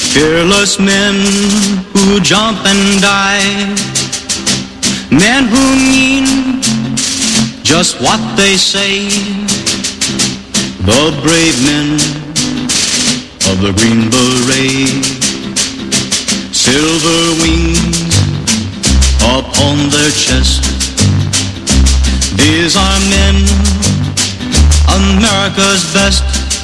Fearless men who jump and die, men who mean just what they say, the brave men of the Green Beret. Silver wings upon their chest, these are men, America's best.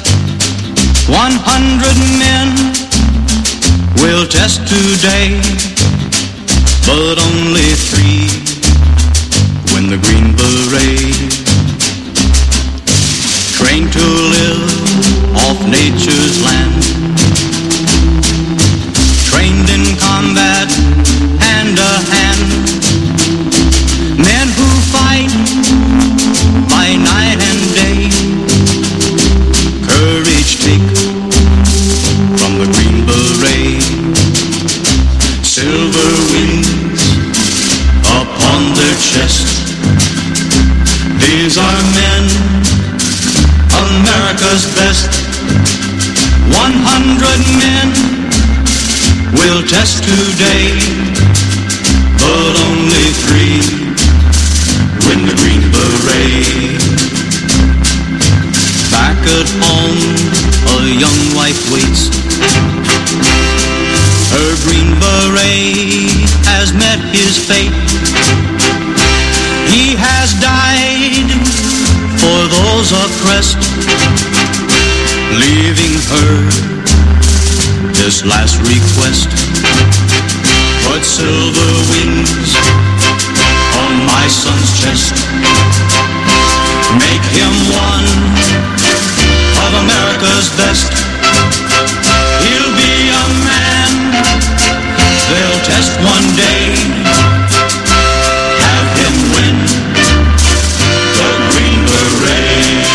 100 men will test today, but only 3 win the Green Beret. Trained to live off nature's land, trained in combat hand to hand, men who fight by night and day, courage take from the Green Beret. Silver wings upon their chest, these are men, America's best. 100 men will test today, but only 3 win the Green Beret. Back at home, a young wife waits. Her Green Beret has met his fate. He has died for those oppressed, leaving her this last request. Put silver wings on my son's chest, make him one of America's best. He'll be a man they'll test one day, have him win the Green Beret.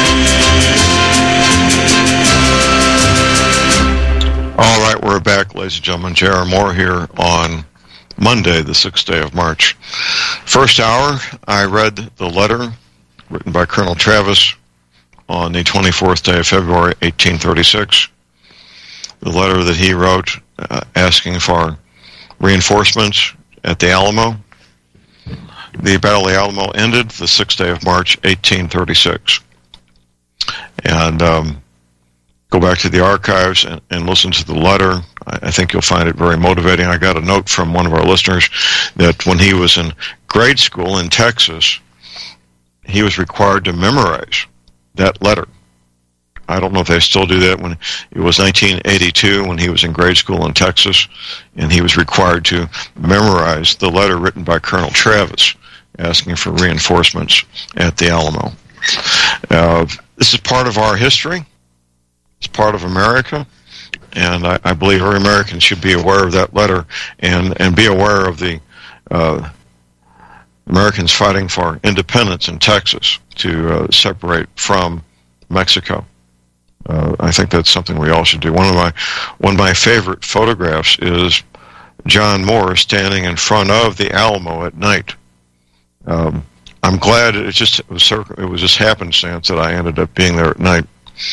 All right, we're back, ladies and gentlemen. J.R. Moore here on Monday, the 6th day of March. First hour, I read the letter written by Colonel Travis on the 24th day of February, 1836. The letter that he wrote asking for reinforcements at the Alamo. The Battle of the Alamo ended the 6th day of March, 1836. And go back to the archives and listen to the letter. I think you'll find it very motivating. I got a note from one of our listeners that when he was in grade school in Texas, he was required to memorize that letter. I don't know if they still do that. When it was 1982, when he was in grade school in Texas, and he was required to memorize the letter written by Colonel Travis asking for reinforcements at the Alamo. This is part of our history. It's part of America, and I believe every American should be aware of that letter and be aware of the Americans fighting for independence in Texas to separate from Mexico. I think that's something we all should do. One of my favorite photographs is John Moore standing in front of the Alamo at night. I'm glad it was just happenstance that I ended up being there at night.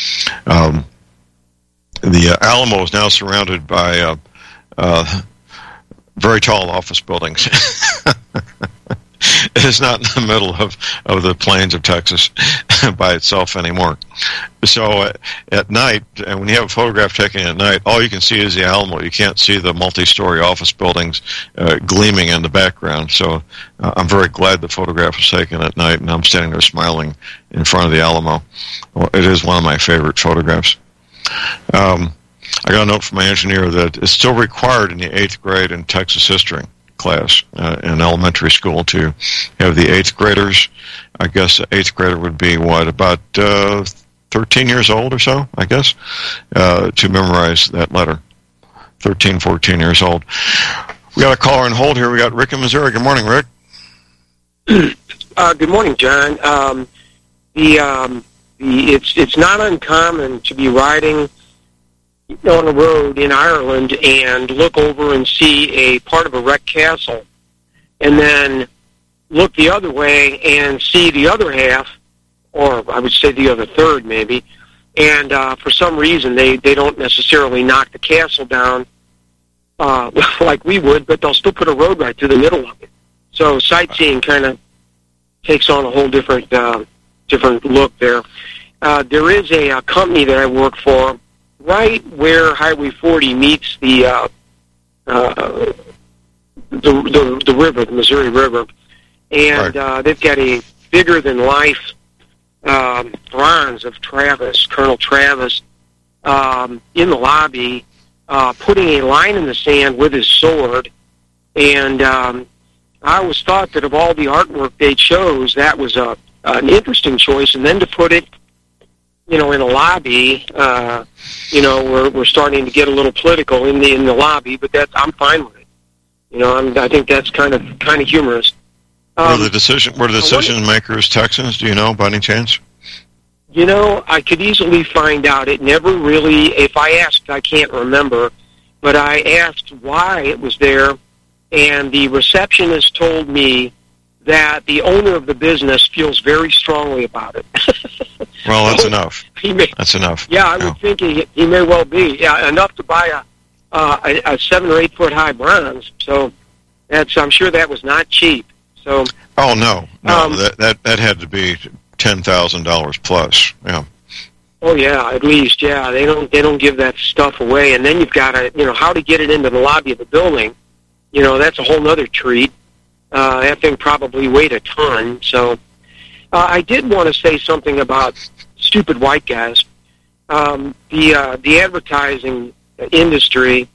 The Alamo is now surrounded by very tall office buildings. It is not in the middle of the plains of Texas by itself anymore. So at night, and when you have a photograph taken at night, all you can see is the Alamo. You can't see the multi-story office buildings gleaming in the background. So I'm very glad the photograph was taken at night, and I'm standing there smiling in front of the Alamo. Well, it is one of my favorite photographs. I got a note from my engineer that it's still required in the 8th grade in Texas history class in elementary school to have the 8th graders. I guess the 8th grader would be, about 13 years old or so, I guess, to memorize that letter. 13, 14 years old. We got a caller on hold here. We got Rick in Missouri. Good morning, Rick. Good morning, John. It's not uncommon to be riding on a road in Ireland and look over and see a part of a wrecked castle, and then look the other way and see the other half, or I would say the other third maybe, and for some reason they don't necessarily knock the castle down, like we would, but they'll still put a road right through the middle of it. So sightseeing kind of takes on a whole different look there. There is a company that I work for right where Highway 40 meets the river, the Missouri River, and they've got a bigger-than-life bronze of Travis, Colonel Travis, in the lobby, putting a line in the sand with his sword, and I always thought that of all the artwork they chose, that was an interesting choice, and then to put it, in a lobby, we're starting to get a little political in the lobby, but I'm fine with it. I think that's kind of humorous. Were the decision makers Texans? Do you know by any chance? I could easily find out. It never really, if I asked, I can't remember, but I asked why it was there, and the receptionist told me that the owner of the business feels very strongly about it. Well, that's enough. That's enough. Yeah, I would think he may well be. Yeah, enough to buy a 7 or 8 foot high bronze. So I'm sure that was not cheap. So. Oh no, that had to be $10,000 plus. Yeah. Oh yeah, at least. Yeah, they don't give that stuff away, and then you've got to how to get it into the lobby of the building. That's a whole other treat. That thing probably weighed a ton. So I did want to say something about stupid white guys. The advertising industry.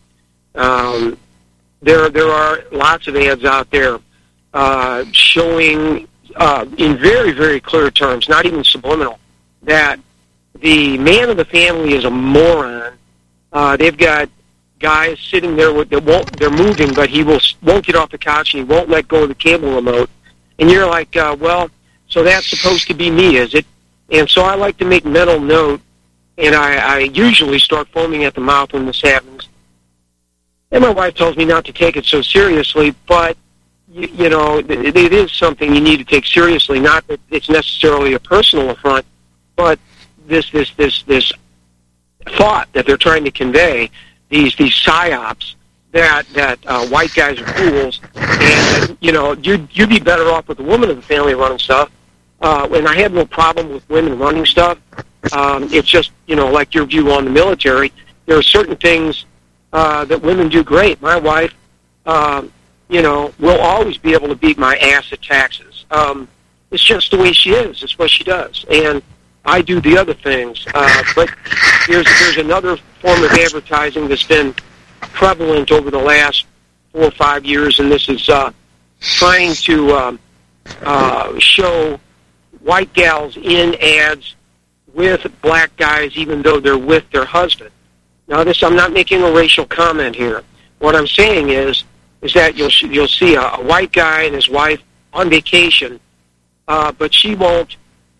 There are lots of ads out there showing in very, very clear terms, not even subliminal, that the man of the family is a moron. They've got guys sitting there they're moving, but he won't get off the couch and he won't let go of the cable remote. And you're like, well, so that's supposed to be me, is it? And so I like to make mental note, and I usually start foaming at the mouth when this happens. And my wife tells me not to take it so seriously, but it is something you need to take seriously. Not that it's necessarily a personal affront, but this thought that they're trying to convey, these psyops that white guys are fools, and you'd be better off with a woman of the family running stuff. And I have no problem with women running stuff. It's just like your view on the military. There are certain things that women do great. My wife, will always be able to beat my ass at taxes. It's just the way she is. It's what she does. And I do the other things. But there's another form of advertising that's been prevalent over the last 4 or 5 years, and this is trying to show white gals in ads with black guys, even though they're with their husband. Now, I'm not making a racial comment here. What I'm saying is that you'll see a white guy and his wife on vacation, but she won't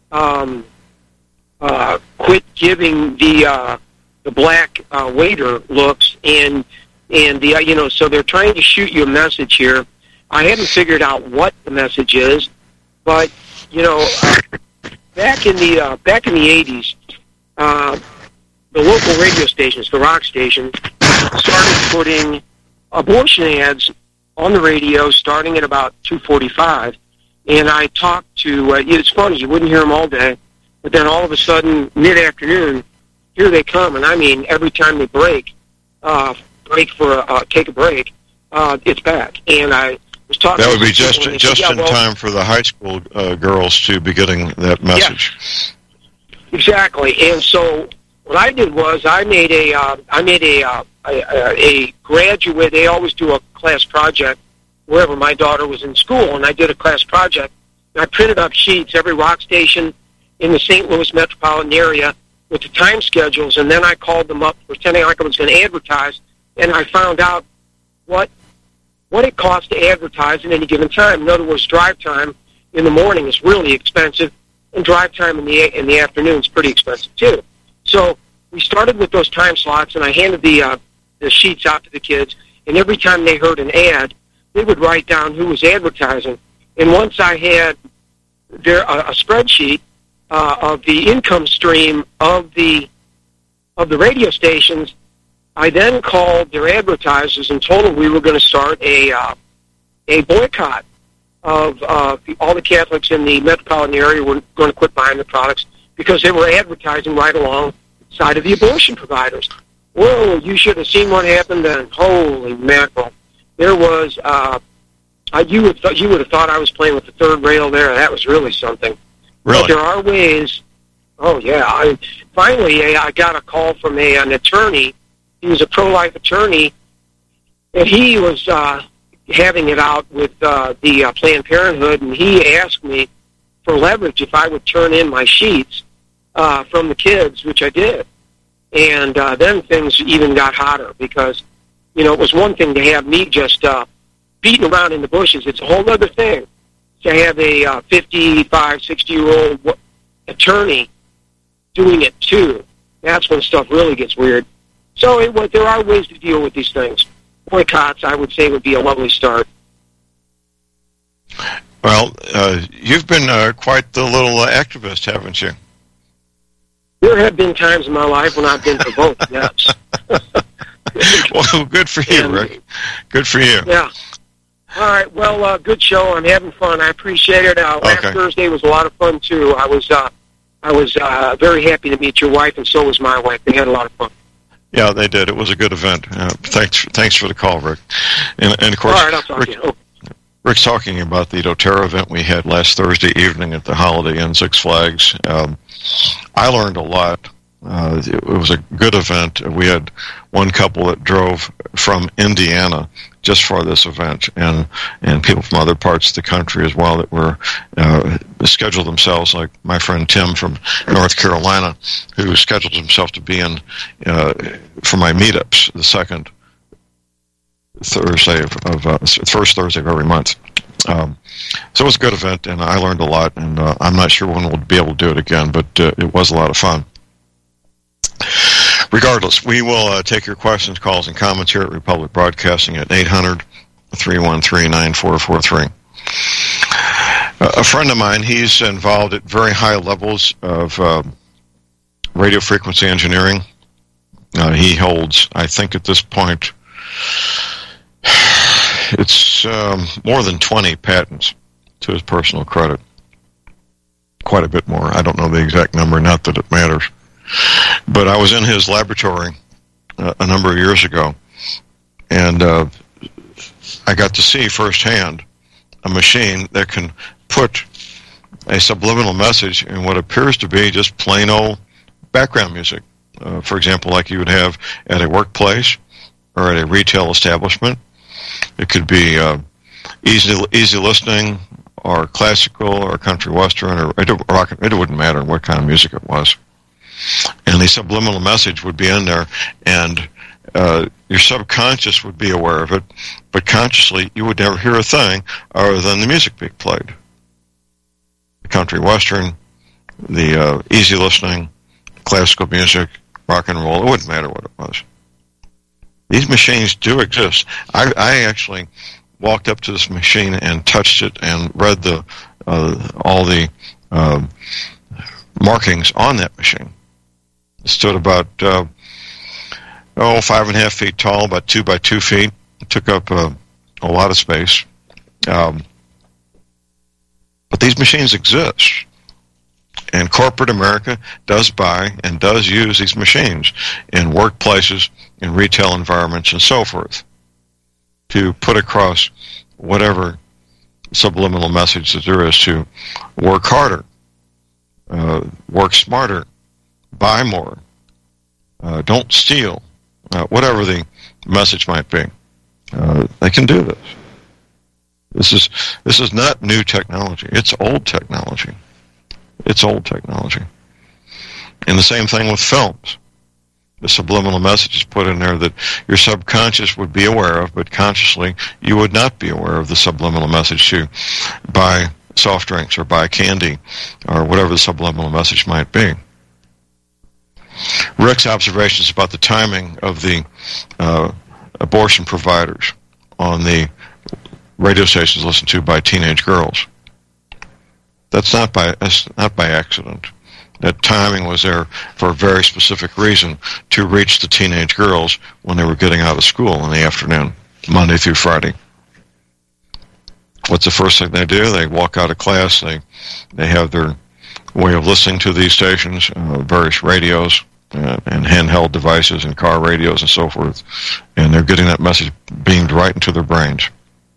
quit giving the black waiter looks, and so they're trying to shoot you a message here. I haven't figured out what the message is, but back in the 80s, the local radio stations, the rock station, started putting abortion ads on the radio starting at about 2:45, and I talked to, it's funny, you wouldn't hear them all day, but then all of a sudden, mid-afternoon, here they come, and I mean, every time they take a break, it's back, and I was talking. That would be just in time for the high school girls to be getting that message. Yeah, exactly, and so what I did was I made a graduate. They always do a class project wherever my daughter was in school, and I did a class project. And I printed up sheets, every rock station in the St. Louis metropolitan area with the time schedules, and then I called them up pretending like I was going to advertise, and I found out what it costs to advertise at any given time. In other words, drive time in the morning is really expensive, and drive time in the afternoon is pretty expensive too. So we started with those time slots, and I handed the sheets out to the kids, and every time they heard an ad, they would write down who was advertising. And once I had a spreadsheet of the income stream of the radio stations, I then called their advertisers and told them we were going to start a boycott of all the Catholics in the metropolitan area were going to quit buying the products because they were advertising right alongside of the abortion providers. Whoa, you should have seen what happened then. Holy mackerel. There was, you would have thought I was playing with the third rail there. That was really something. Really? But there are ways. Oh, yeah. Finally, I got a call from an attorney. He was a pro-life attorney, and he was having it out with the Planned Parenthood, and he asked me for leverage if I would turn in my sheets from the kids, which I did. And then things even got hotter because, it was one thing to have me just beating around in the bushes. It's a whole other thing to have a 55, 60-year-old attorney doing it too. That's when stuff really gets weird. So there are ways to deal with these things. Boycotts, I would say, would be a lovely start. Well, you've been quite the little activist, haven't you? There have been times in my life when I've been provoked, yes. Well, good for you, Rick. Good for you. Yeah. All right. Well, good show. I'm having fun. I appreciate it. Last Thursday was a lot of fun too. I was very happy to meet your wife, and so was my wife. They had a lot of fun. Yeah, they did. It was a good event. Thanks for the call, Rick. And of course, all right, I'll talk to you. Okay. Rick's talking about the doTERRA event we had last Thursday evening at the Holiday Inn Six Flags. I learned a lot. It was a good event. We had one couple that drove from Indiana just for this event, and people from other parts of the country as well that were scheduled themselves, like my friend Tim from North Carolina, who scheduled himself to be in for my meetups the second Thursday first Thursday of every month. So it was a good event, and I learned a lot, and I'm not sure when we'll be able to do it again, but it was a lot of fun. Regardless, we will take your questions, calls, and comments here at Republic Broadcasting at 800-313-9443. A friend of mine, he's involved at very high levels of radio frequency engineering. He holds, I think at this point, it's more than 20 patents to his personal credit. Quite a bit more. I don't know the exact number, not that it matters. But I was in his laboratory a number of years ago, and I got to see firsthand a machine that can put a subliminal message in what appears to be just plain old background music. For example, like you would have at a workplace or at a retail establishment. It could be easy listening, or classical, or country western, or rock. It wouldn't matter what kind of music it was. And the subliminal message would be in there, and your subconscious would be aware of it, but consciously you would never hear a thing other than the music being played. The country western, the easy listening, classical music, rock and roll, it wouldn't matter what it was. These machines do exist. I actually walked up to this machine and touched it and read all the markings on that machine. It stood about 5.5 feet tall, about 2 by 2 feet. It took up a lot of space. But these machines exist. And corporate America does buy and does use these machines in workplaces, in retail environments, and so forth, to put across whatever subliminal message that there is to work harder, work smarter, buy more, don't steal, whatever the message might be. They can do this. This is not new technology. It's old technology. It's old technology. And the same thing with films. The subliminal message is put in there that your subconscious would be aware of, but consciously you would not be aware of the subliminal message to buy soft drinks or buy candy or whatever the subliminal message might be. Rick's observations about the timing of the abortion providers on the radio stations listened to by teenage girls. That's not by accident. That timing was there for a very specific reason, to reach the teenage girls when they were getting out of school in the afternoon, Monday through Friday. What's the first thing they do? They walk out of class. They have their way of listening to these stations, various radios and handheld devices and car radios and so forth, and they're getting that message beamed right into their brains.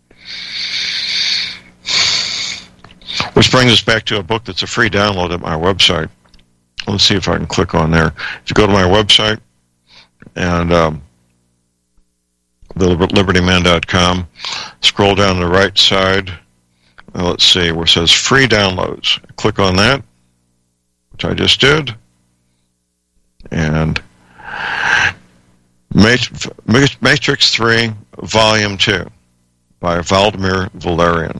Which brings us back to a book that's a free download at my website. Let's see if I can click on there. If you go to my website and libertyman.com, scroll down the right side, let's see, where it says free downloads. Click on that, which I just did, and Matrix 3, Volume 2 by Vladimir Valerian.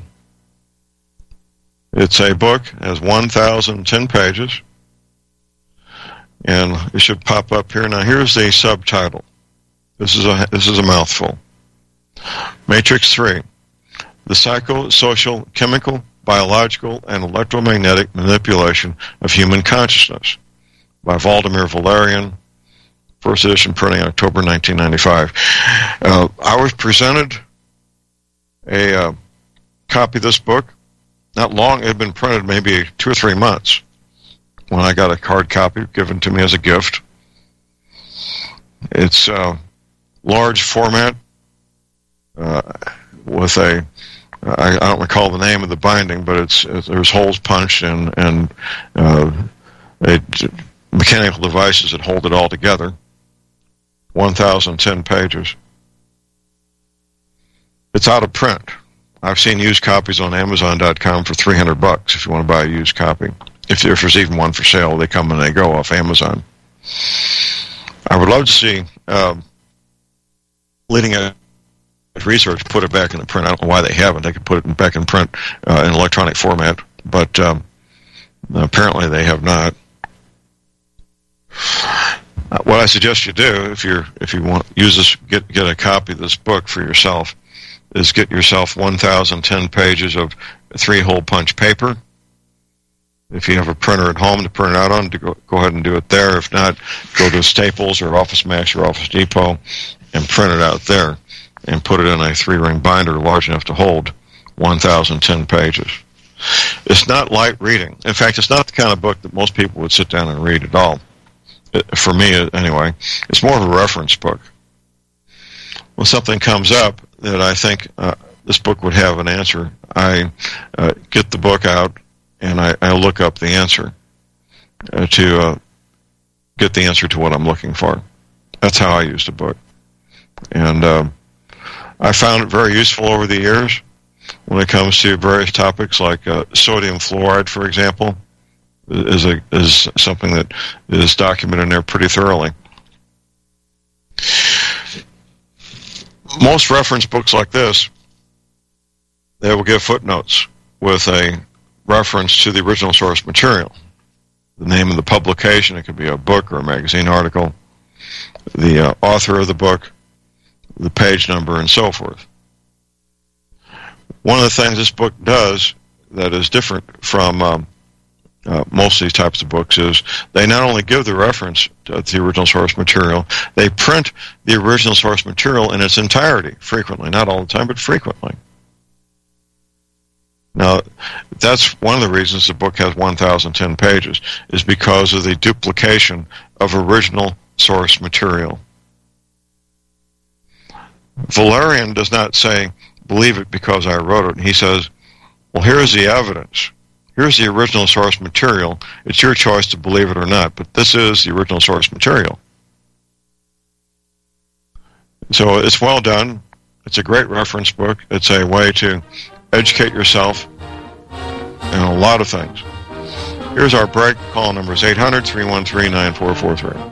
It's a book, it has 1,010 pages, and it should pop up here. Now here's the subtitle. This is a mouthful. Matrix 3, the psychosocial, chemical, biological, and electromagnetic manipulation of human consciousness by Vladimir Valerian, first edition printing October 1995. I was presented a copy of this book. Not long, it had been printed maybe 2 or 3 months when I got a hard copy given to me as a gift. It's large format with a, I don't recall the name of the binding, but there's holes punched and mechanical devices that hold it all together. 1,010 pages. It's out of print. I've seen used copies on Amazon.com for $300 if you want to buy a used copy. If there's even one for sale, they come and they go off Amazon. I would love to see Leading Edge Research put it back in the print. I don't know why they haven't. They could put it back in print in electronic format, but apparently they have not. What I suggest you do, if you want use this, get a copy of this book for yourself, is get yourself 1,010 pages of 3-hole punch paper. If you have a printer at home to print it out on, go ahead and do it there. If not, go to Staples or Office Max or Office Depot and print it out there and put it in a 3-ring binder large enough to hold 1,010 pages. It's not light reading. In fact, it's not the kind of book that most people would sit down and read at all. For me, anyway, it's more of a reference book. When something comes up that I think this book would have an answer, I get the book out and I look up the answer to get the answer to what I'm looking for. That's how I use the book. And I found it very useful over the years when it comes to various topics like sodium fluoride, for example, is something that is documented in there pretty thoroughly. Most reference books like this, they will give footnotes with a reference to the original source material. The name of the publication, it could be a book or a magazine article, the author of the book, the page number, and so forth. One of the things this book does that is different from most of these types of books is they not only give the reference to the original source material, they print the original source material in its entirety, frequently. Not all the time, but frequently. Now, that's one of the reasons the book has 1,010 pages, is because of the duplication of original source material. Valerian does not say, believe it because I wrote it. He says, well, here's the evidence. Here's the original source material. It's your choice to believe it or not, but this is the original source material. So it's well done. It's a great reference book. It's a way to educate yourself in a lot of things. Here's our break. Call number is 800-313-9443.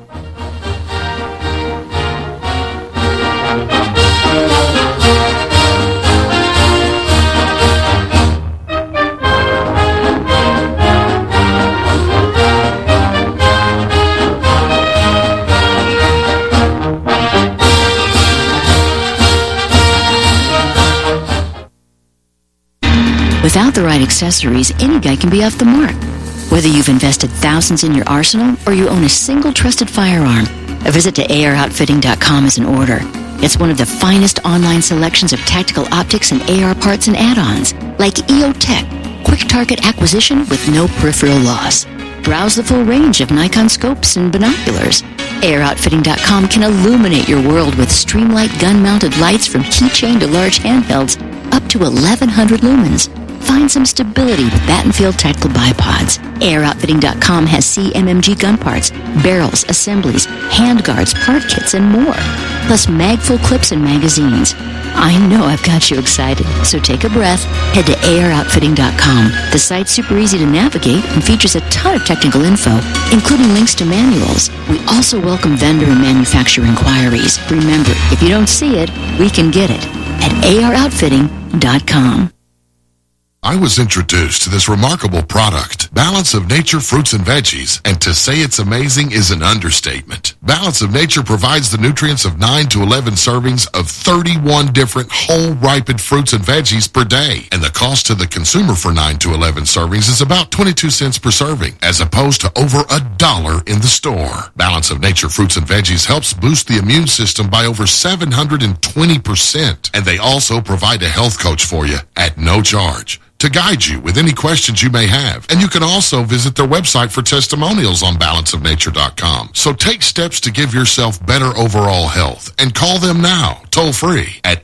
Without the right accessories, any guy can be off the mark. Whether you've invested thousands in your arsenal or you own a single trusted firearm, a visit to AROutfitting.com is in order. It's one of the finest online selections of tactical optics and AR parts and add-ons, like EOTech, quick target acquisition with no peripheral loss. Browse the full range of Nikon scopes and binoculars. AROutfitting.com can illuminate your world with Streamlight gun-mounted lights from keychain to large handhelds, up to 1,100 lumens. Find some stability with Battenfield Tactical Bipods. AROutfitting.com has CMMG gun parts, barrels, assemblies, handguards, part kits, and more. Plus mag-full clips and magazines. I know I've got you excited, so take a breath. Head to AROutfitting.com. The site's super easy to navigate and features a ton of technical info, including links to manuals. We also welcome vendor and manufacturer inquiries. Remember, if you don't see it, we can get it at AROutfitting.com. I was introduced to this remarkable product, Balance of Nature Fruits and Veggies, and to say it's amazing is an understatement. Balance of Nature provides the nutrients of 9 to 11 servings of 31 different whole ripened fruits and veggies per day, and the cost to the consumer for 9 to 11 servings is about 22 cents per serving, as opposed to over $1 in the store. Balance of Nature Fruits and Veggies helps boost the immune system by over 720%, and they also provide a health coach for you at no charge to guide you with any questions you may have. And you can also visit their website for testimonials on balanceofnature.com. So take steps to give yourself better overall health and call them now, toll free at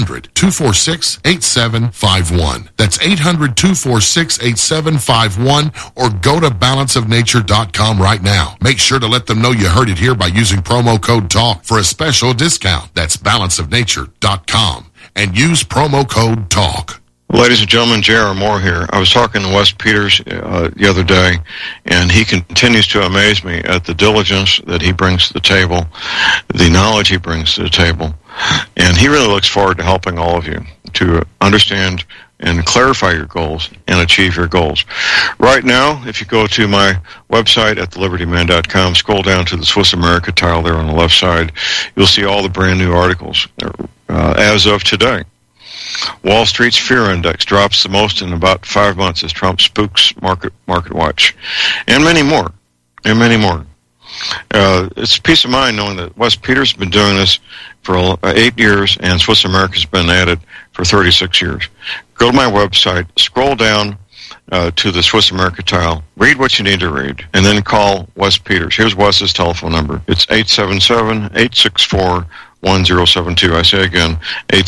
800-246-8751. That's 800-246-8751, or go to balanceofnature.com right now. Make sure to let them know you heard it here by using promo code TALK for a special discount. That's balanceofnature.com and use promo code TALK. Ladies and gentlemen, J.R. Moore here. I was talking to Wes Peters the other day, and he continues to amaze me at the diligence that he brings to the table, the knowledge he brings to the table, and he really looks forward to helping all of you to understand and clarify your goals and achieve your goals. Right now, if you go to my website at thelibertyman.com, scroll down to the Swiss America tile there on the left side, you'll see all the brand new articles as of today. Wall Street's fear index drops the most in about 5 months as Trump spooks Market Watch, and many more, and many more. It's a peace of mind knowing that Wes Peters has been doing this for 8 years, and Swiss America's been at it for 36 years. Go to my website, scroll down to the Swiss America tile, read what you need to read, and then call Wes Peters. Here's Wes's telephone number. It's 877-864-1072. I say again,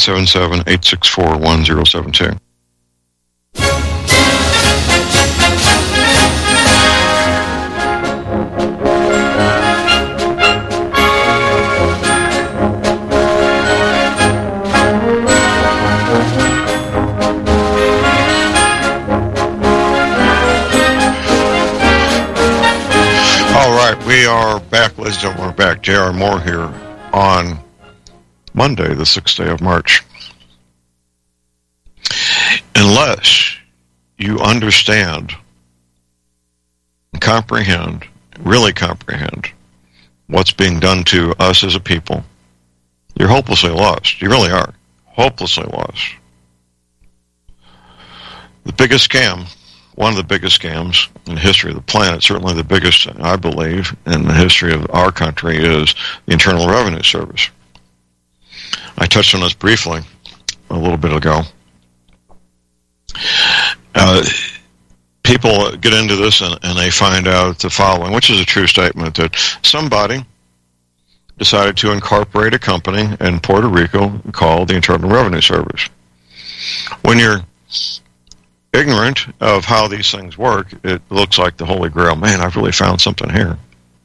877-864-1072. All right, we are back, ladies and gentlemen. We're back. J.R. Moore here on Monday, the 6th day of March. Unless you understand, comprehend, really comprehend what's being done to us as a people, you're hopelessly lost. You really are. Hopelessly lost. The biggest scam, one of the biggest scams in the history of the planet, certainly the biggest, I believe, in the history of our country, is the Internal Revenue Service. I touched on this briefly a little bit ago. People get into this and they find out the following, which is a true statement, that somebody decided to incorporate a company in Puerto Rico called the Internal Revenue Service. When you're ignorant of how these things work, it looks like the Holy Grail. Man, I've really found something here.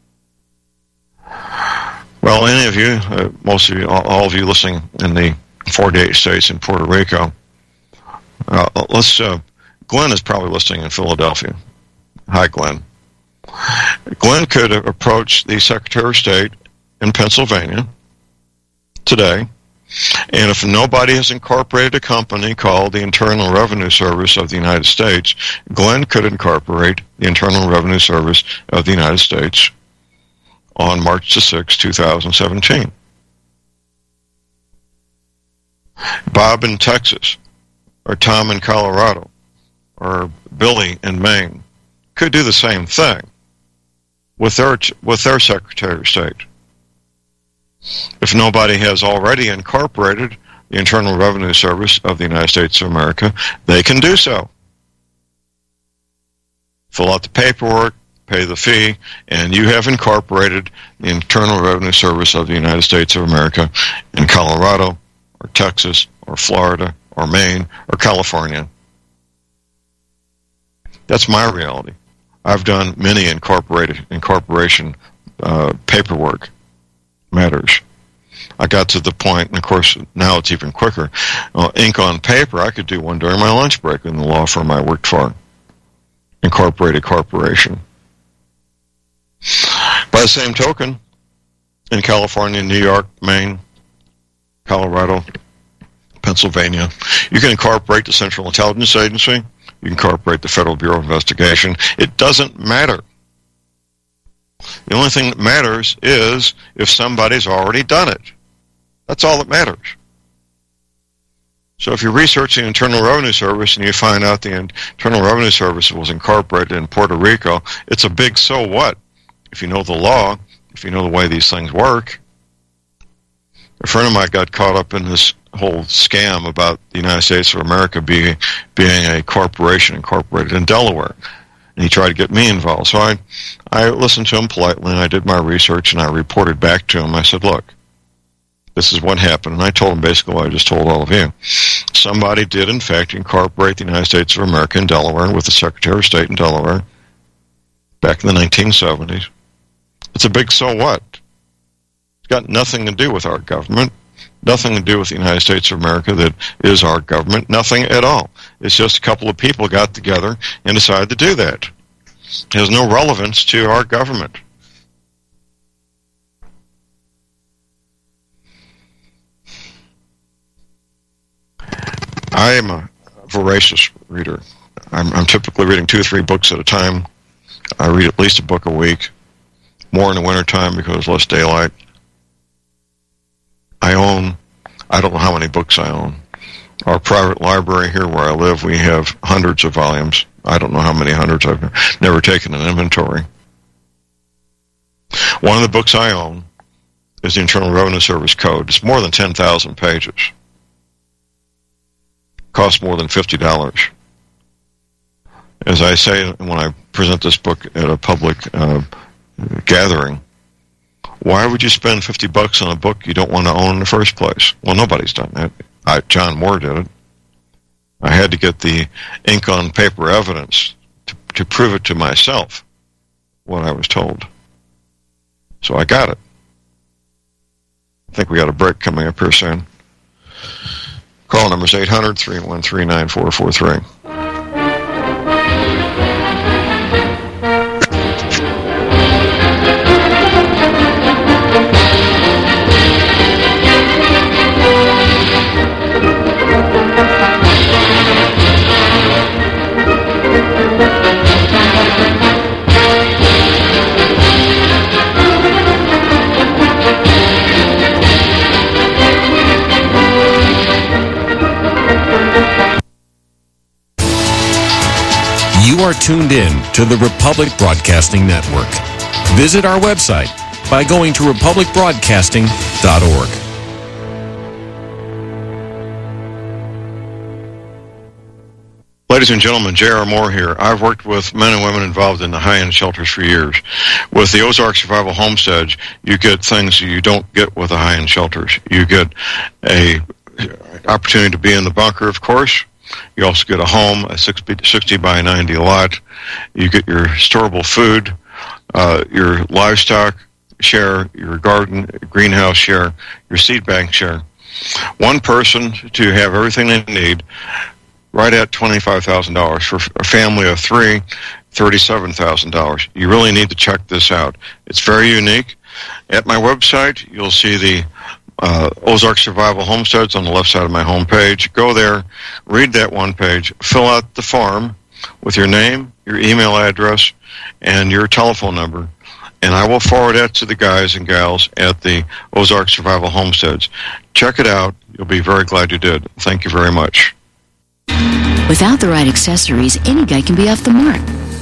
Well, any of you, most of you, all of you listening in the 48 states in Puerto Rico, Glenn is probably listening in Philadelphia. Hi, Glenn. Glenn could approach the Secretary of State in Pennsylvania today, and if nobody has incorporated a company called the Internal Revenue Service of the United States, Glenn could incorporate the Internal Revenue Service of the United States on March the 6th, 2017. Bob in Texas, or Tom in Colorado, or Billy in Maine, could do the same thing with their Secretary of State. If nobody has already incorporated the Internal Revenue Service of the United States of America, they can do so. Fill out the paperwork, pay the fee, and you have incorporated the Internal Revenue Service of the United States of America in Colorado, or Texas, or Florida, or Maine, or California. That's my reality. I've done many incorporation paperwork matters. I got to the point, and of course now it's even quicker. Ink on paper, I could do one during my lunch break in the law firm I worked for. Incorporated corporation. By the same token, in California, New York, Maine, Colorado, Pennsylvania, you can incorporate the Central Intelligence Agency, you can incorporate the Federal Bureau of Investigation. It doesn't matter. The only thing that matters is if somebody's already done it. That's all that matters. So if you research the Internal Revenue Service and you find out the Internal Revenue Service was incorporated in Puerto Rico, it's a big so what. If you know the law, if you know the way these things work. A friend of mine got caught up in this whole scam about the United States of America being a corporation incorporated in Delaware. And he tried to get me involved. So I listened to him politely, and I did my research, and I reported back to him. I said, look, this is what happened. And I told him basically what I just told all of you. Somebody did, in fact, incorporate the United States of America in Delaware with the Secretary of State in Delaware back in the 1970s. It's a big so what. It's got nothing to do with our government, nothing to do with the United States of America that is our government, nothing at all. It's just a couple of people got together and decided to do that. It has no relevance to our government. I am a voracious reader. I'm typically reading 2 or 3 books at a time. I read at least a book a week, more in the wintertime because there's less daylight. I don't know how many books I own. Our private library here where I live, we have hundreds of volumes. I don't know how many hundreds. I've never taken an inventory. One of the books I own is the Internal Revenue Service Code. It's more than 10,000 pages. Costs more than $50. As I say when I present this book at a public gathering, why would you spend $50 on a book you don't want to own in the first place? Well, nobody's done that. John Moore did it. I had to get the ink on paper evidence to prove it to myself, what I was told. So I got it. I think we got a break coming up here soon. Call number is 800-313-9443. You are tuned in to the Republic Broadcasting Network. Visit our website by going to republicbroadcasting.org. Ladies and gentlemen, J.R. Moore here. I've worked with men and women involved in the high-end shelters for years. With the Ozark Survival Homestead, you get things you don't get with the high-end shelters. You get an opportunity to be in the bunker, of course. You also get a home, a 60 by 90 lot. You get your storable food, your livestock share, your garden, greenhouse share, your seed bank share. One person to have everything they need, right at $25,000. For a family of 3, $37,000. You really need to check this out. It's very unique. At my website, you'll see the Ozark Survival Homesteads on the left side of my homepage. Go there, read that one page, fill out the form with your name, your email address, and your telephone number, and I will forward that to the guys and gals at the Ozark Survival Homesteads. Check it out. You'll be very glad you did. Thank you very much. Without the right accessories, any guy can be off the mark.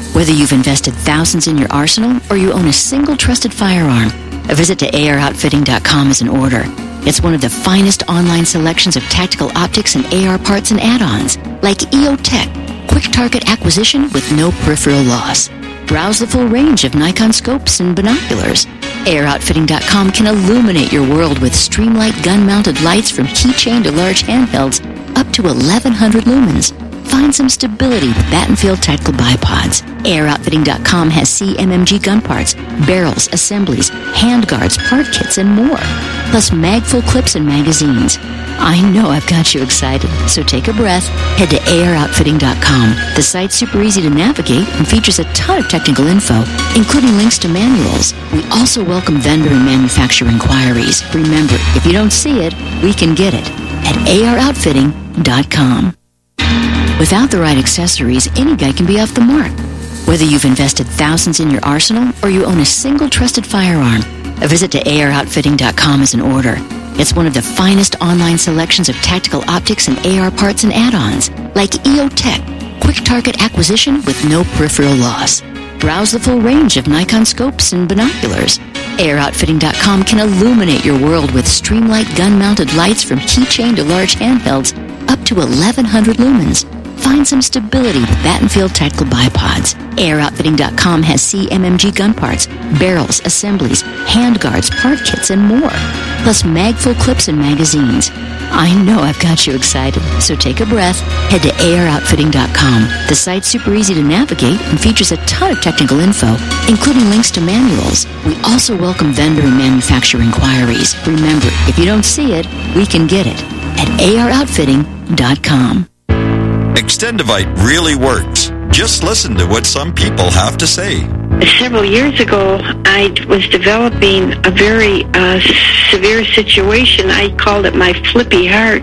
Whether you've invested thousands in your arsenal or you own a single trusted firearm, a visit to AROutfitting.com is in order. It's one of the finest online selections of tactical optics and AR parts and add-ons, like EOTech, quick target acquisition with no peripheral loss. Browse the full range of Nikon scopes and binoculars. AROutfitting.com can illuminate your world with Streamlight gun-mounted lights from keychain to large handhelds, up to 1,100 lumens. Find some stability with Battenfield tactical bipods. AROutfitting.com has CMMG gun parts, barrels, assemblies, handguards, part kits, and more. Plus mag-full clips and magazines. I know I've got you excited, so take a breath. Head to AROutfitting.com. The site's super easy to navigate and features a ton of technical info, including links to manuals. We also welcome vendor and manufacturer inquiries. Remember, if you don't see it, we can get it at AROutfitting.com. Without the right accessories, any guy can be off the mark. Whether you've invested thousands in your arsenal or you own a single trusted firearm, a visit to AROutfitting.com is in order. It's one of the finest online selections of tactical optics and AR parts and add-ons, like EOTech, quick target acquisition with no peripheral loss. Browse the full range of Nikon scopes and binoculars. AROutfitting.com can illuminate your world with Streamlight gun-mounted lights from keychain to large handhelds, up to 1,100 lumens. Find some stability with Battenfield tactical bipods. AROutfitting.com has CMMG gun parts, barrels, assemblies, handguards, part kits, and more. Plus mag-full clips and magazines. I know I've got you excited, so take a breath. Head to AROutfitting.com. The site's super easy to navigate and features a ton of technical info, including links to manuals. We also welcome vendor and manufacturer inquiries. Remember, if you don't see it, we can get it at AROutfitting.com. Extendivite really works. Just listen to what some people have to say. Several years ago, I was developing a very severe situation. I called it my flippy heart.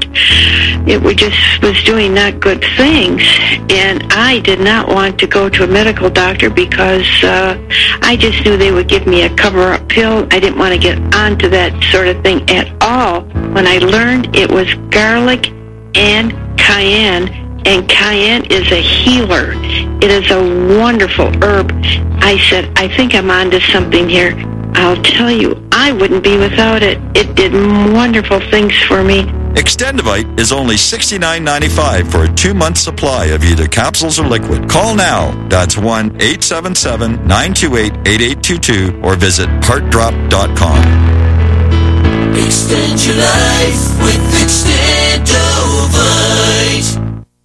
It was doing not good things, and I did not want to go to a medical doctor because I just knew they would give me a cover-up pill. I didn't want to get onto that sort of thing at all. When I learned it was garlic and cayenne, and cayenne is a healer. It is a wonderful herb. I said, I think I'm onto something here. I'll tell you, I wouldn't be without it. It did wonderful things for me. Extendivite is only $69.95 for a 2-month supply of either capsules or liquid. Call now. That's 1-877-928-8822 or visit heartdrop.com. Extend your life with Extendivite.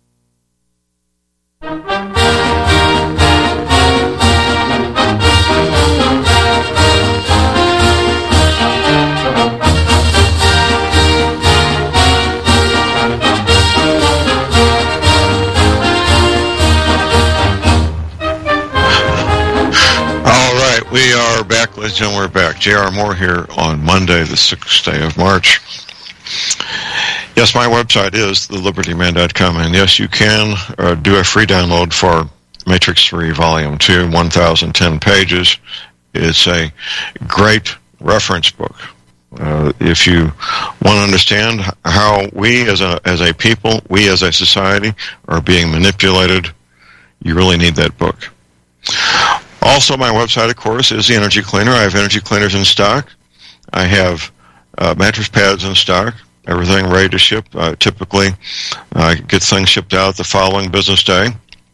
We are back, ladies and gentlemen, we're back. J.R. Moore here on Monday, the 6th day of March. Yes, my website is thelibertyman.com, and yes, you can do a free download for Matrix 3 Volume 2, 1,010 pages. It's a great reference book. If you want to understand how we as a people, we as a society are being manipulated, you really need that book. Also, my website, of course, is the Energy Cleaner. I have energy cleaners in stock. I have mattress pads in stock, everything ready to ship. Typically, I get things shipped out the following business day.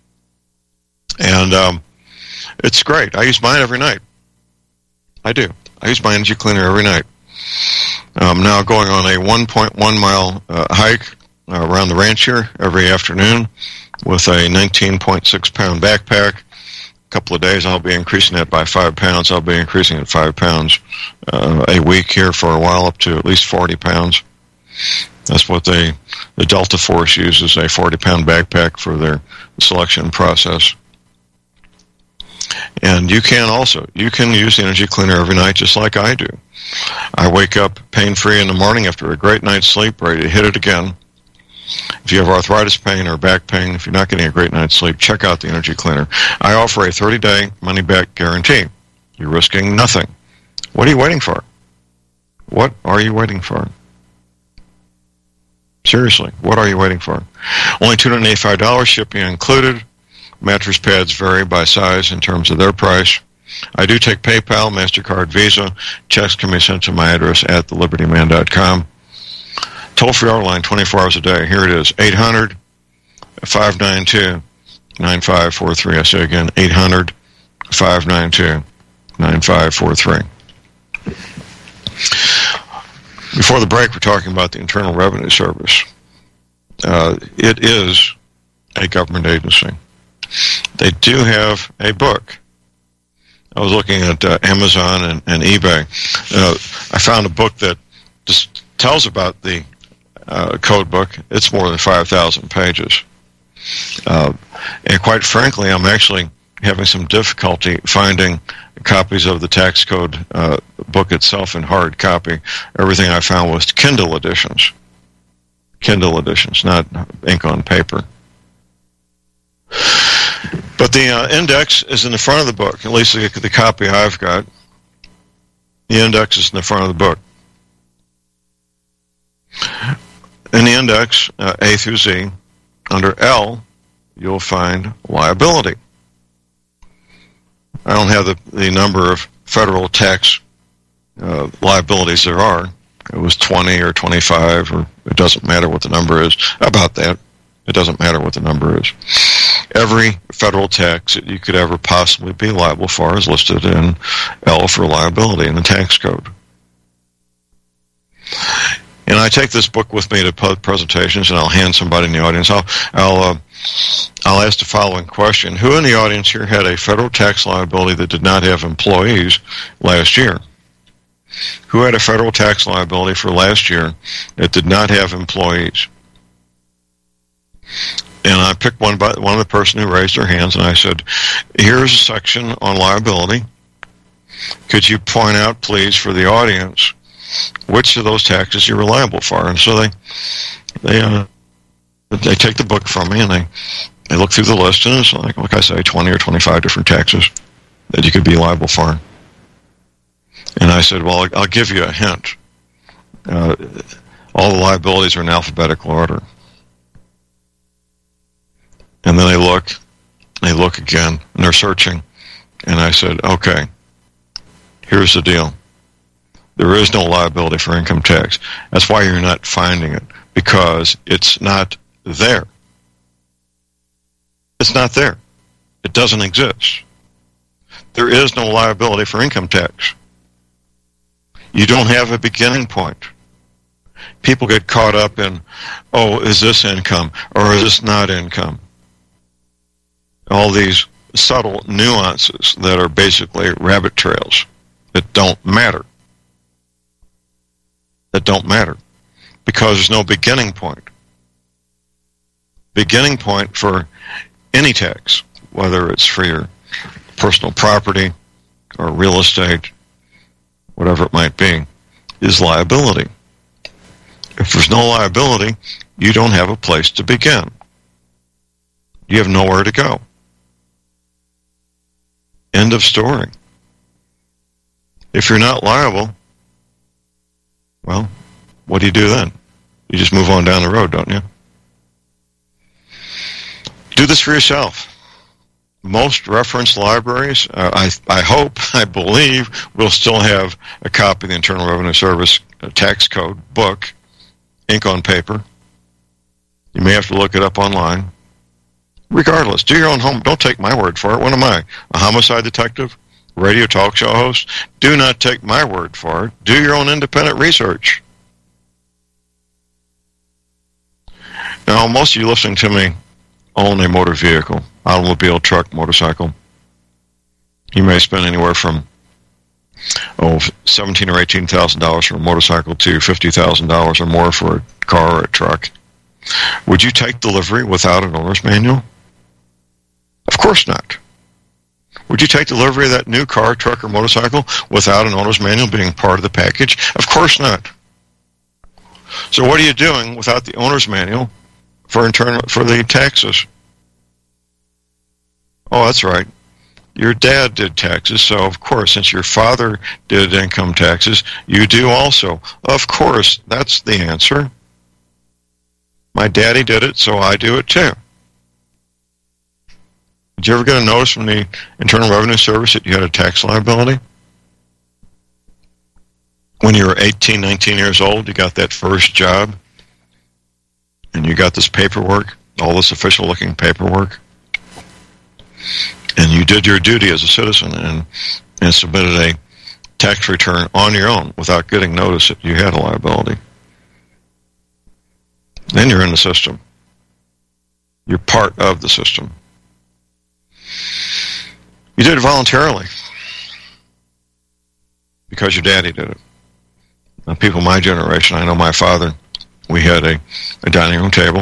And it's great. I use mine every night. I do. I use my Energy Cleaner every night. I'm now going on a 1.1-mile hike around the ranch here every afternoon with a 19.6-pound backpack. Couple of days, I'll be increasing that by 5 pounds. I'll be increasing it 5 pounds a week here for a while, up to at least 40 pounds. That's what the Delta Force uses, a 40-pound backpack for their selection process. And you can use the Energy Cleaner every night just like I do. I wake up pain-free in the morning after a great night's sleep, ready to hit it again. If you have arthritis pain or back pain, if you're not getting a great night's sleep, check out the Energy Cleaner. I offer a 30-day money-back guarantee. You're risking nothing. What are you waiting for? What are you waiting for? Seriously, what are you waiting for? Only $285, shipping included. Mattress pads vary by size in terms of their price. I do take PayPal, MasterCard, Visa. Checks can be sent to my address at thelibertyman.com. Toll-free hour line 24 hours a day. Here it is, 800-592-9543. I say again, 800-592-9543. Before the break, we're talking about the Internal Revenue Service. It is a government agency. They do have a book. I was looking at Amazon and eBay. I found a book that just tells about the code book. It's more than 5,000 pages. And quite frankly, I'm actually having some difficulty finding copies of the tax code book itself in hard copy. Everything I found was Kindle editions. Kindle editions, not ink on paper. But the index is in the front of the book, at least the copy I've got. The index is in the front of the book. In the index, A through Z, under L, you'll find liability. I don't have the number of federal tax liabilities there are. It was 20 or 25, or it doesn't matter what the number is. About that, it doesn't matter what the number is. Every federal tax that you could ever possibly be liable for is listed in L for liability in the tax code. And I take this book with me to presentations, and I'll hand somebody in the audience. I'll ask the following question: who in the audience here had a federal tax liability that did not have employees last year? Who had a federal tax liability for last year that did not have employees? And I picked one of the person who raised their hands, and I said, here's a section on liability. Could you point out, please, for the audience, which of those taxes you're liable for? And so they take the book from me, and they look through the list, and it's like I say, 20 or 25 different taxes that you could be liable for. And I said, well, I'll give you a hint. All the liabilities are in alphabetical order. And then they look again, and they're searching. And I said, okay, here's the deal. There is no liability for income tax. That's why you're not finding it, because it's not there. It's not there. It doesn't exist. There is no liability for income tax. You don't have a beginning point. People get caught up in, oh, is this income or is this not income? All these subtle nuances that are basically rabbit trails that don't matter. That don't matter because there's no beginning point. Beginning point for any tax, whether it's for your personal property or real estate, whatever it might be, is liability. If there's no liability, you don't have a place to begin. You have nowhere to go. End of story. If you're not liable, well, what do you do then? You just move on down the road, don't you? Do this for yourself. Most reference libraries, I believe, will still have a copy of the Internal Revenue Service tax code book, ink on paper. You may have to look it up online. Regardless, do your own homework. Don't take my word for it. What am I, a homicide detective? Radio talk show host? Do not take my word for it. Do your own independent research. Now, most of you listening to me own a motor vehicle, automobile, truck, motorcycle. You may spend anywhere from $17,000 or $18,000 for a motorcycle to $50,000 or more for a car or a truck. Would you take delivery without an owner's manual? Of course not. Would you take delivery of that new car, truck, or motorcycle without an owner's manual being part of the package? Of course not. So what are you doing without the owner's manual for the taxes? Oh, that's right. Your dad did taxes, so of course, since your father did income taxes, you do also. Of course, that's the answer. My daddy did it, so I do it too. Did you ever get a notice from the Internal Revenue Service that you had a tax liability? When you were 18, 19 years old, you got that first job, and you got this paperwork, all this official-looking paperwork, and you did your duty as a citizen and submitted a tax return on your own without getting notice that you had a liability. Then you're in the system. You're part of the system. You did it voluntarily because your daddy did it. Now, people my generation, I know my father, we had a dining room table,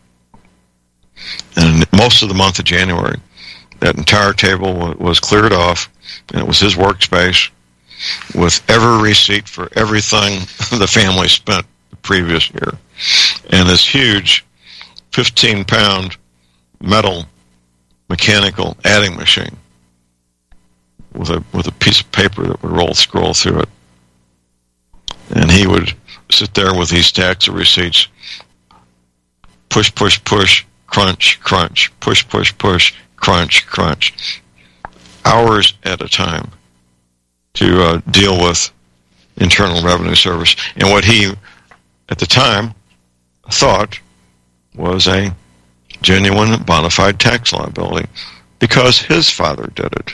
and most of the month of January, that entire table was cleared off, and it was his workspace with every receipt for everything the family spent the previous year. And this huge 15-pound metal mechanical adding machine with a piece of paper that would scroll through it. And he would sit there with these stacks of receipts, push, push, push, crunch, crunch, push, push, push, crunch, crunch, hours at a time to deal with Internal Revenue Service. And what he, at the time, thought was a genuine bona fide tax liability because his father did it.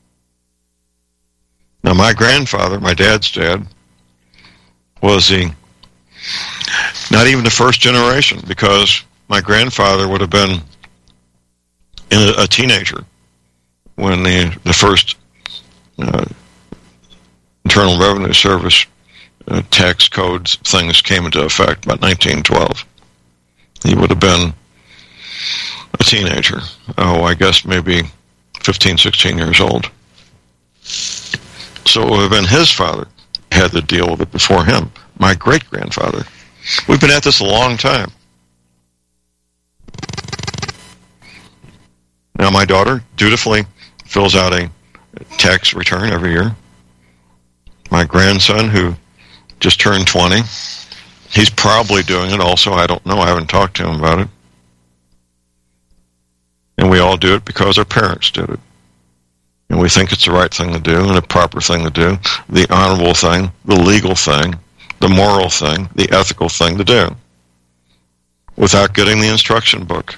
Now, my grandfather, my dad's dad, was not even the first generation, because my grandfather would have been a teenager when the first Internal Revenue Service tax codes things came into effect, about 1912. He would have been a teenager. I guess maybe 15, 16 years old. So it would have been his father had to deal with it before him, my great-grandfather. We've been at this a long time. Now, my daughter dutifully fills out a tax return every year. My grandson, who just turned 20, he's probably doing it also. I don't know. I haven't talked to him about it. And we all do it because our parents did it. And we think it's the right thing to do and the proper thing to do, the honorable thing, the legal thing, the moral thing, the ethical thing to do, without getting the instruction book.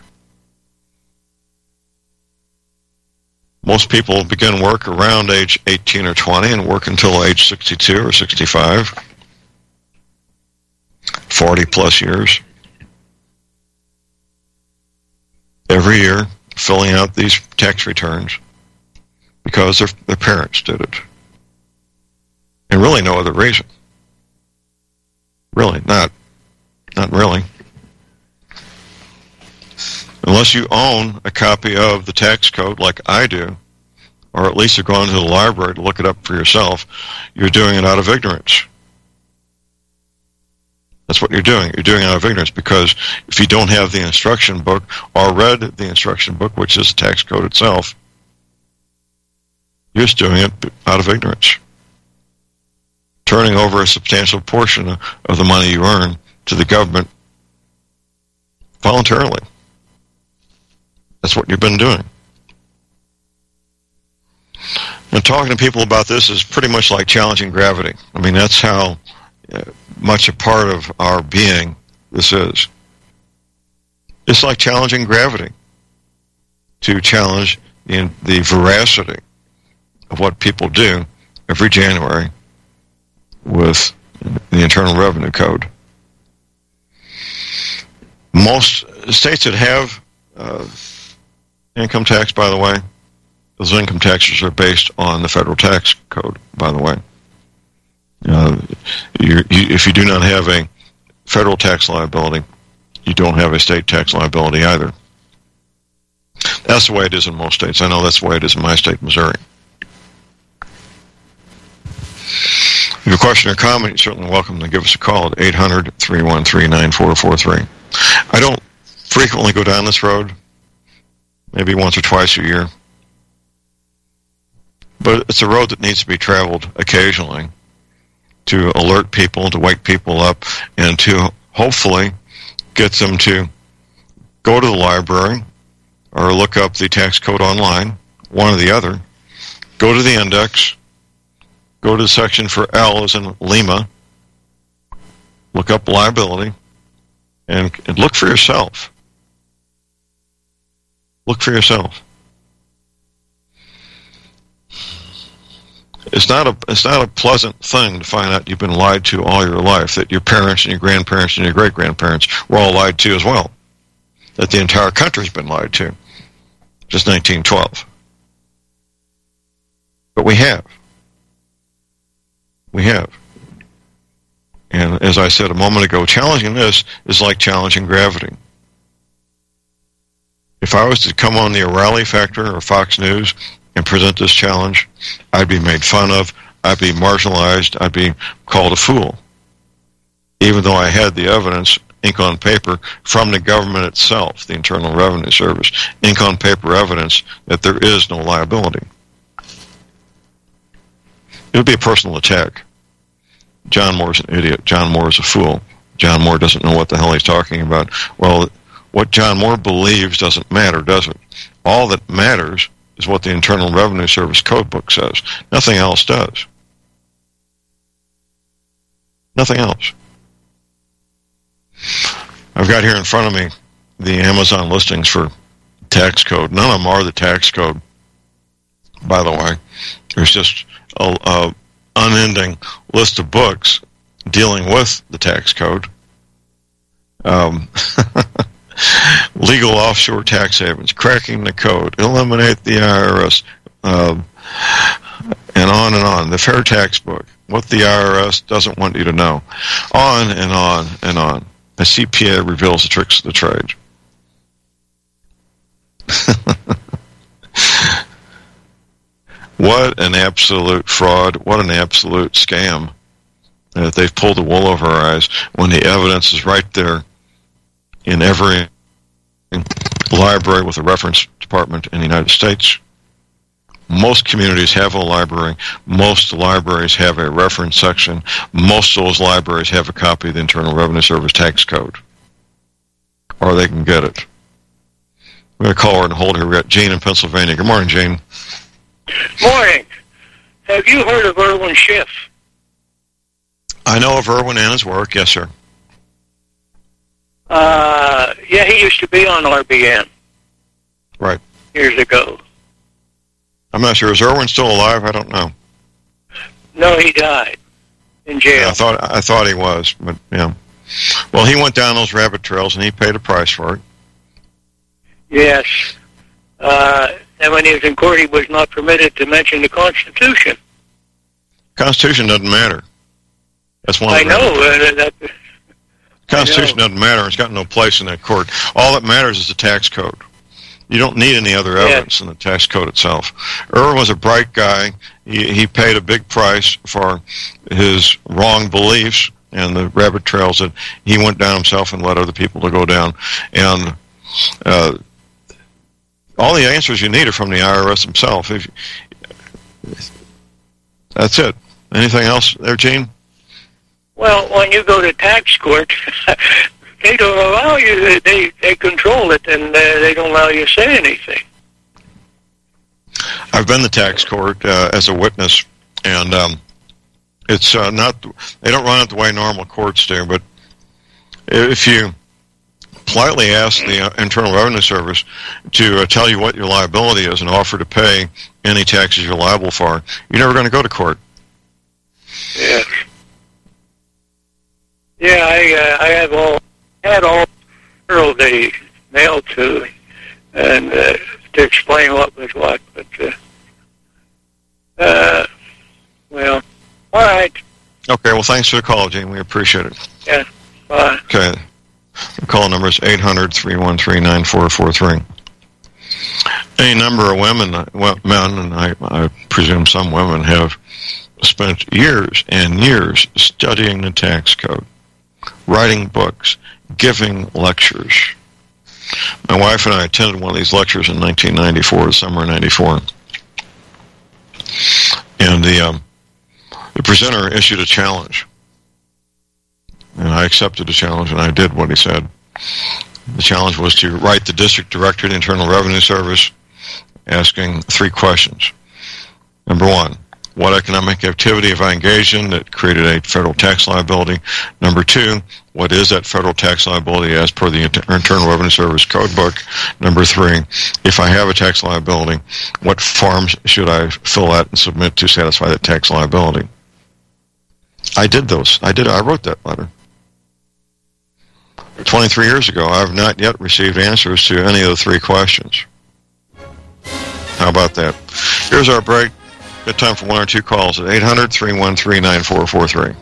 Most people begin work around age 18 or 20 and work until age 62 or 65, 40 plus years. Every year, filling out these tax returns because their parents did it. And really no other reason. Really, not really. Unless you own a copy of the tax code like I do, or at least you're going to the library to look it up for yourself, you're doing it out of ignorance. That's what you're doing. You're doing it out of ignorance, because if you don't have the instruction book or read the instruction book, which is the tax code itself, you're just doing it out of ignorance. Turning over a substantial portion of the money you earn to the government voluntarily. That's what you've been doing. And talking to people about this is pretty much like challenging gravity. I mean, that's how much a part of our being this is. It's like challenging gravity, to challenge the veracity of what people do every January with the Internal Revenue Code. Most states that have income tax, by the way, those income taxes are based on the federal tax code, by the way. If you do not have a federal tax liability, you don't have a state tax liability either. That's the way it is in most states. I know that's the way it is in my state, Missouri. If you have a question or comment, you're certainly welcome to give us a call at 800-313-9443. I don't frequently go down this road, maybe once or twice a year. But it's a road that needs to be traveled occasionally to alert people, to wake people up, and to hopefully get them to go to the library, or look up the tax code online, one or the other. Go to the index, go to the section for L as in Lima, look up liability, and look for yourself. Look for yourself. It's not a pleasant thing to find out you've been lied to all your life, that your parents and your grandparents and your great-grandparents were all lied to as well, that the entire country's been lied to, just 1912. But we have. We have. And as I said a moment ago, challenging this is like challenging gravity. If I was to come on the O'Reilly Factor or Fox News and present this challenge, I'd be made fun of, I'd be marginalized, I'd be called a fool. Even though I had the evidence, ink on paper, from the government itself, the Internal Revenue Service, ink on paper evidence that there is no liability. It would be a personal attack. John Moore's an idiot. John Moore is a fool. John Moore doesn't know what the hell he's talking about. Well, what John Moore believes doesn't matter, does it? All that matters is what the Internal Revenue Service code book says. Nothing else does. Nothing else. I've got here in front of me the Amazon listings for tax code. None of them are the tax code, by the way. There's just a unending list of books dealing with the tax code. Legal offshore tax havens, cracking the code, eliminate the IRS, and on and on. The Fair Tax Book, what the IRS doesn't want you to know. On and on and on. The CPA reveals the tricks of the trade. What an absolute fraud. What an absolute scam. They've pulled the wool over our eyes when the evidence is right there in every library with a reference department in the United States. Most communities have a library. Most libraries have a reference section. Most of those libraries have a copy of the Internal Revenue Service tax code. Or they can get it. We're going to call her and hold her. We've got Gene in Pennsylvania. Good morning, Gene. Morning. Have you heard of Irwin Schiff? I know of Irwin and his work, yes, sir. Yeah, he used to be on RBN. Right. Years ago. I'm not sure. Is Irwin still alive? I don't know. No, he died in jail. Yeah, I thought he was, but yeah. Well, he went down those rabbit trails and he paid a price for it. Yes. And when he was in court, he was not permitted to mention the Constitution. Constitution doesn't matter. That's one. I know. Constitution doesn't matter. It's got no place in that court. All that matters is the tax code. You don't need any other evidence in the tax code itself. Irwin was a bright guy. He paid a big price for his wrong beliefs and the rabbit trails that he went down himself and led other people to go down. And all the answers you need are from the IRS himself. That's it. Anything else there, Gene? Well, when you go to tax court, they don't allow you. They control it, and they don't allow you to say anything. I've been to tax court as a witness, and it's not. They don't run it the way normal courts do. But if you politely ask the Internal Revenue Service to tell you what your liability is and offer to pay any taxes you're liable for, you're never going to go to court. Yes. Yeah, I had all they mailed to me, and to explain what was what. But well, all right. Okay. Well, thanks for the call, Gene. We appreciate it. Yeah. Bye. Okay. The call number is 800-313-9443. Any number of men, and I presume some women, have spent years and years studying the tax code, writing books, giving lectures. My wife and I attended one of these lectures in 1994, summer of 94. And the presenter issued a challenge. And I accepted the challenge, and I did what he said. The challenge was to write the district director of the Internal Revenue Service asking 3 questions. Number 1, what economic activity have I engaged in that created a federal tax liability? Number 2, what is that federal tax liability as per the Internal Revenue Service Code Book? Number 3, if I have a tax liability, what forms should I fill out and submit to satisfy that tax liability? I did those. I wrote that letter. 23 years ago, I have not yet received answers to any of the 3 questions. How about that? Here's our break. Good time for 1 or 2 calls at 800-313-9443.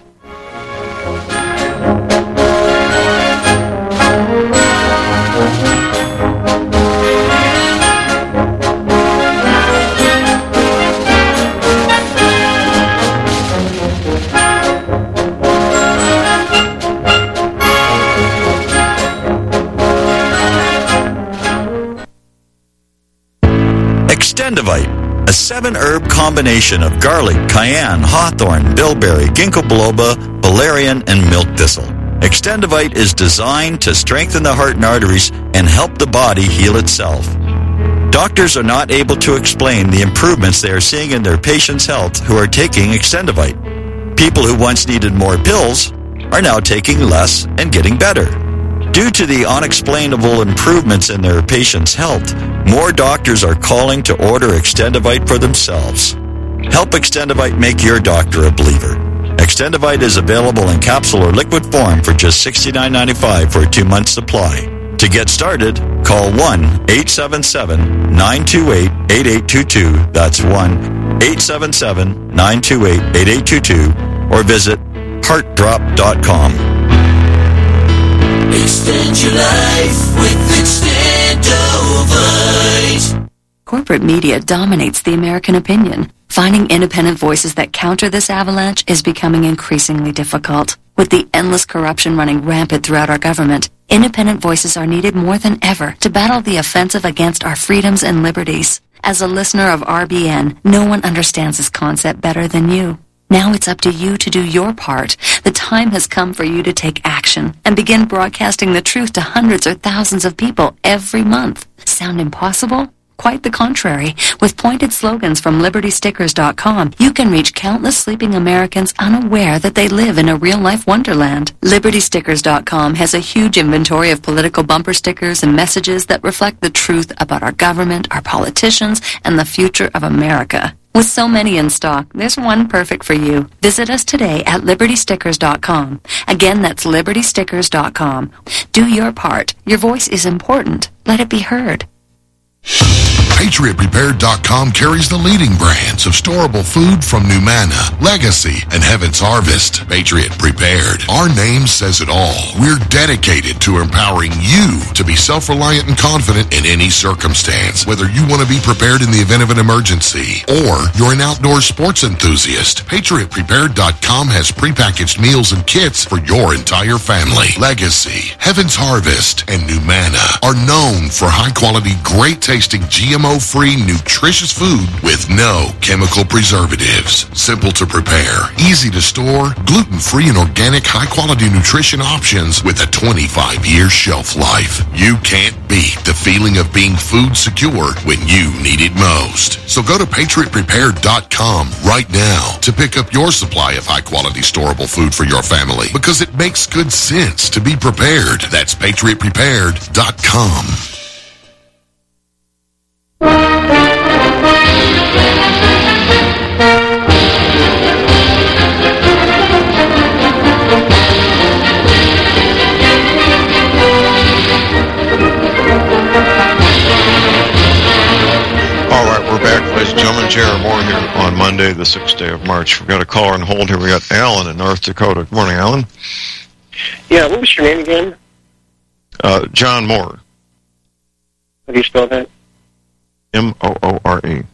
Extendivite, a 7-herb combination of garlic, cayenne, hawthorn, bilberry, ginkgo biloba, valerian, and milk thistle. Extendivite is designed to strengthen the heart and arteries and help the body heal itself. Doctors are not able to explain the improvements they are seeing in their patients' health who are taking Extendivite. People who once needed more pills are now taking less and getting better. Due to the unexplainable improvements in their patients' health, more doctors are calling to order Extendivite for themselves. Help Extendivite make your doctor a believer. Extendivite is available in capsule or liquid form for just $69.95 for a 2-month supply. To get started, call 1-877-928-8822. That's 1-877-928-8822. Or visit heartdrop.com. Extend your life with Extendivite. Corporate media dominates the American opinion. Finding independent voices that counter this avalanche is becoming increasingly difficult. With the endless corruption running rampant throughout our government, independent voices are needed more than ever to battle the offensive against our freedoms and liberties. As a listener of RBN, no one understands this concept better than you. Now it's up to you to do your part. The time has come for you to take action and begin broadcasting the truth to hundreds or thousands of people every month. Sound impossible? Quite the contrary. With pointed slogans from LibertyStickers.com, you can reach countless sleeping Americans unaware that they live in a real-life wonderland. LibertyStickers.com has a huge inventory of political bumper stickers and messages that reflect the truth about our government, our politicians, and the future of America. With so many in stock, there's one perfect for you. Visit us today at LibertyStickers.com. Again, that's LibertyStickers.com. Do your part. Your voice is important. Let it be heard. PatriotPrepared.com carries the leading brands of storable food from Numana, Legacy, and Heaven's Harvest. Patriot Prepared. Our name says it all. We're dedicated to empowering you to be self-reliant and confident in any circumstance. Whether you want to be prepared in the event of an emergency or you're an outdoor sports enthusiast, PatriotPrepared.com has prepackaged meals and kits for your entire family. Legacy, Heaven's Harvest, and Numana are known for high-quality, great-tasting, GMO-free, nutritious food with no chemical preservatives. Simple to prepare, easy to store, gluten-free and organic high-quality nutrition options with a 25-year shelf life. You can't beat the feeling of being food secure when you need it most. So go to PatriotPrepared.com right now to pick up your supply of high-quality storable food for your family, because it makes good sense to be prepared. That's PatriotPrepared.com. Jared Moore here on Monday, the 6th day of March. We've got a caller on hold here. We got Alan in North Dakota. Good morning, Alan. Yeah, what was your name again? John Moore. How do you spell that? M-O-O-R-E.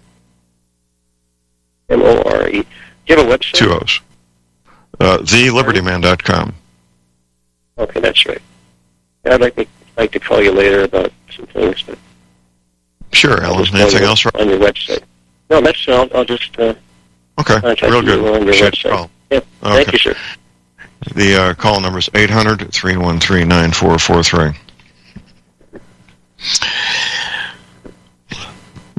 M-O-R-E. Do you have a website? 2 O's. TheLibertyMan.com. Okay, that's right. I'd like to call you later about some things, but... Sure, Alan. Anything else? On your website. No, that's all. I'll just okay, contact real good. you on your website. Yeah. Okay. Thank you, sir. The call number is 800-313-9443.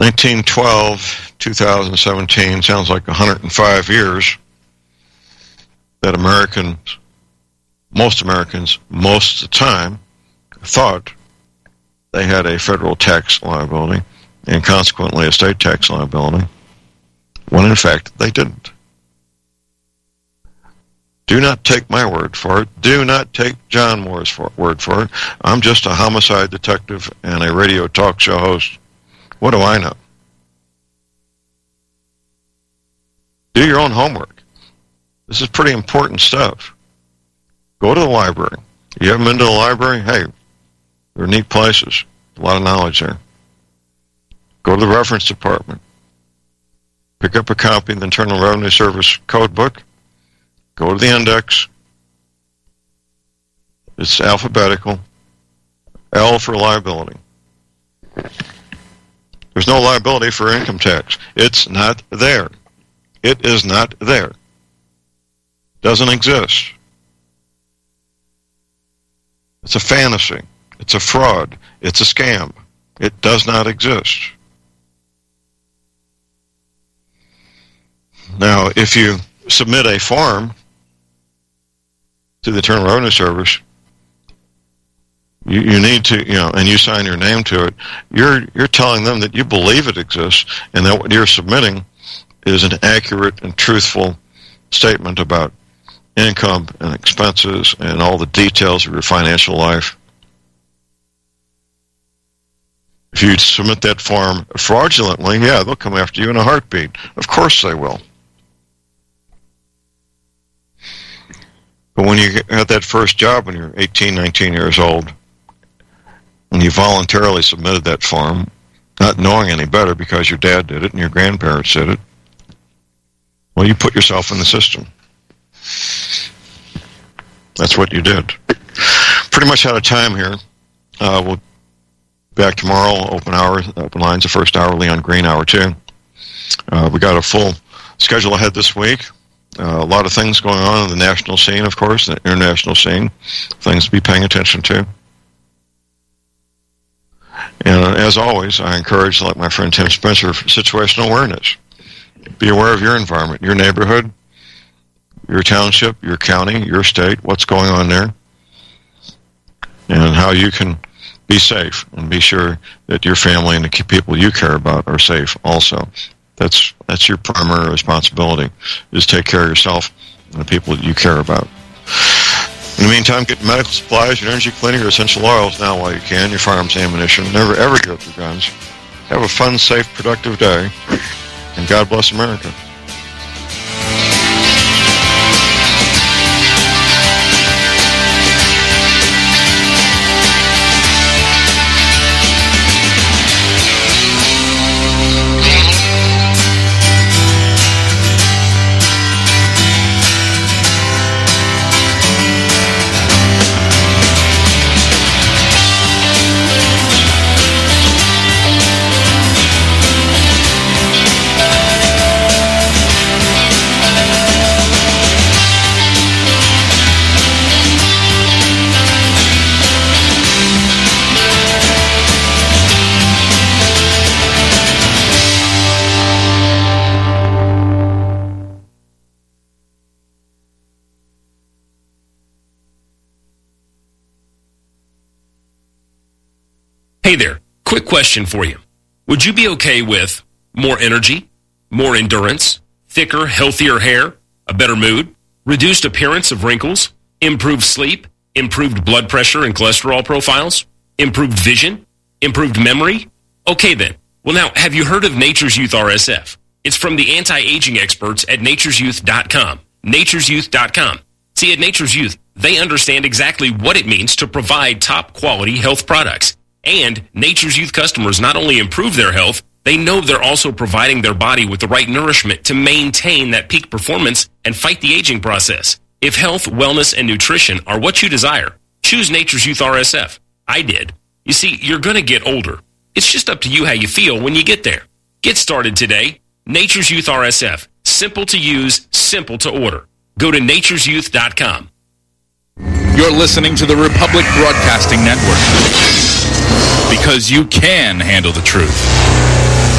1912, 2017, sounds like 105 years that most Americans, most of the time, thought they had a federal tax liability and consequently a state tax liability, when in fact they didn't. Do not take my word for it. Do not take John Moore's word for it. I'm just a homicide detective and a radio talk show host. What do I know? Do your own homework. This is pretty important stuff. Go to the library. You haven't been to the library? Hey, they're neat places. A lot of knowledge there. Go to the reference department. Pick up a copy of the Internal Revenue Service code book. Go to the index. It's alphabetical. L for liability. There's no liability for income tax. It's not there. It is not there. Doesn't exist. It's a fantasy. It's a fraud. It's a scam. It does not exist. Now, if you submit a form to the Internal Revenue Service, you need to, and you sign your name to it, you're telling them that you believe it exists and that what you're submitting is an accurate and truthful statement about income and expenses and all the details of your financial life. If you submit that form fraudulently, yeah, they'll come after you in a heartbeat. Of course they will. But when you had that first job when you're 18, 19 years old, and you voluntarily submitted that form, not knowing any better because your dad did it and your grandparents did it, well, you put yourself in the system. That's what you did. Pretty much out of time here. We'll be back tomorrow, open lines, the first hour, Leon Green, hour 2. We got a full schedule ahead this week. A lot of things going on in the national scene, of course, the international scene, things to be paying attention to. And as always, I encourage, like my friend Tim Spencer, situational awareness. Be aware of your environment, your neighborhood, your township, your county, your state, what's going on there, and how you can be safe and be sure that your family and the people you care about are safe also. That's your primary responsibility, is take care of yourself and the people that you care about. In the meantime, get medical supplies, your energy cleaner, your essential oils now while you can, your firearms ammunition. Never, ever give up your guns. Have a fun, safe, productive day, and God bless America. Hey there, quick question for you. Would you be okay with more energy, more endurance, thicker, healthier hair, a better mood, reduced appearance of wrinkles, improved sleep, improved blood pressure and cholesterol profiles, improved vision, improved memory? Okay then. Well now, have you heard of Nature's Youth RSF? It's from the anti-aging experts at nature'syouth.com. nature'syouth.com. See, at Nature's Youth, they understand exactly what it means to provide top quality health products. And Nature's Youth customers not only improve their health, they know they're also providing their body with the right nourishment to maintain that peak performance and fight the aging process. If health, wellness, and nutrition are what you desire, choose Nature's Youth RSF. I did. You see, you're going to get older. It's just up to you how you feel when you get there. Get started today. Nature's Youth RSF. Simple to use, simple to order. Go to nature'syouth.com. You're listening to the Republic Broadcasting Network. Because you can handle the truth.